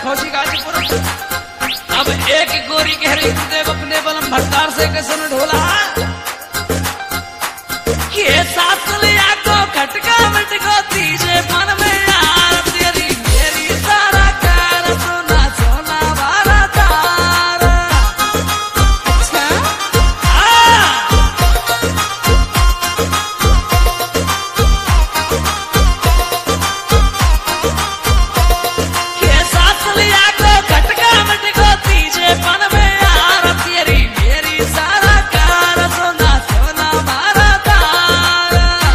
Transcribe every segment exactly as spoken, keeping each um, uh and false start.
फौजी गाजीपुर। अब एक गोरी कह रही देव अपने बलम भट्टार से कैसे ढोला ये सास लिया को खटका मटको तीजे मन में यार तेरी मेरी सारा कार सोना सोना वाला तार। अच्छा ये सास लिया को खटका मटको तीजे मन में यार तेरी मेरी सारा कार सोना सोना वाला तार।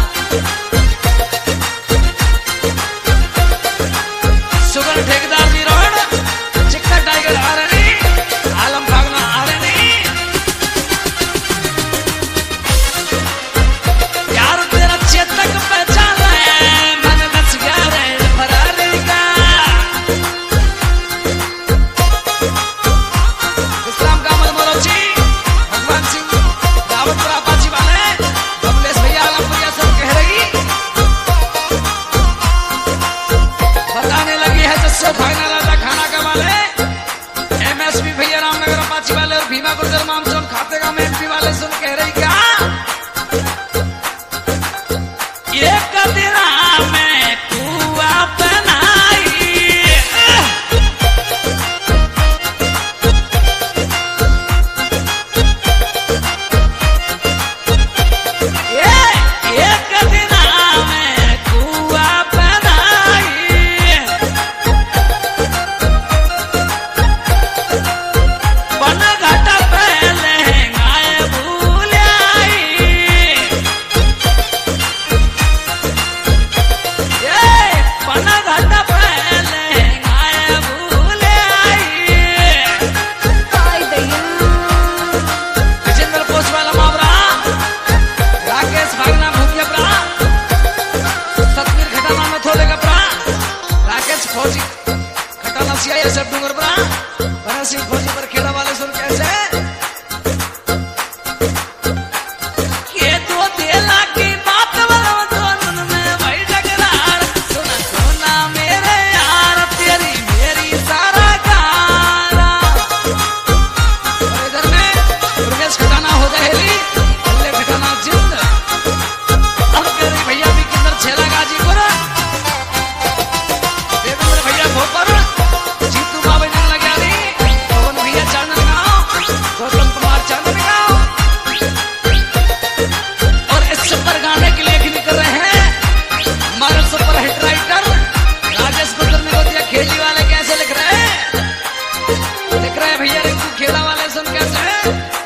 सुगर ठेकेदार जी रोड चिक्का टाइगर आ रहे नहीं आलम भागना आ रहे नहीं यार तेरा चेतक पहचान है मन बच गया रे फरारी का। इस्लाम का अमल मोरोची भगवान सिंह दावतपुर अपाची वाले कमलेश भैया आलम भैया सब कह रही बताने लगी है जस्सो भागना लाता खाना का वाले एमएसपी भैया रामनगर अपाची वाले और भीमा गुर्जर मामचोन खाते का में एमपी वाले सुन कह रही क्या ये कदरा में कुआ बनाई ये ये कदरा में कुआ बनाई बन घाटा पहले गाय भूल आई ये बन घाटा पहले गाय भूल आई। आई दैया विजेंद्र पोस्ट वाला मावरा राकेश भागना भूखे प्रा सतवीर खटाना में थोड़े कपड़ा राकेश फौजी खटाना सिया सब डूंगर प्रा भरत सिंह फौजी पर खेड़ा वाले सुन कैसे ये तो देला की बात वाला दोनों में भाई टकरार सोना सोना मेरे यार तेरी मेरी सारा गाना। और इधर में दुर्गेश खटाना हो जाएगी अल्ले खटाना जिंद अब कह रही भैया भी किधर छेला गाजीपुर देवेंद्र भैया भोपर जीतू बाबा ने लगा दी पवन भैया चांदन गाँव गौतम कुमार चांदन गाँव और इस सुपर गाने के लिए निकल रहे हैं हमारे super hit writer Rajesh Gurjar ने दिया खेली वाले कैसे लिख रहे हैं लिख रहे हैं भैया रिंकू खेला वाले सुन कैसे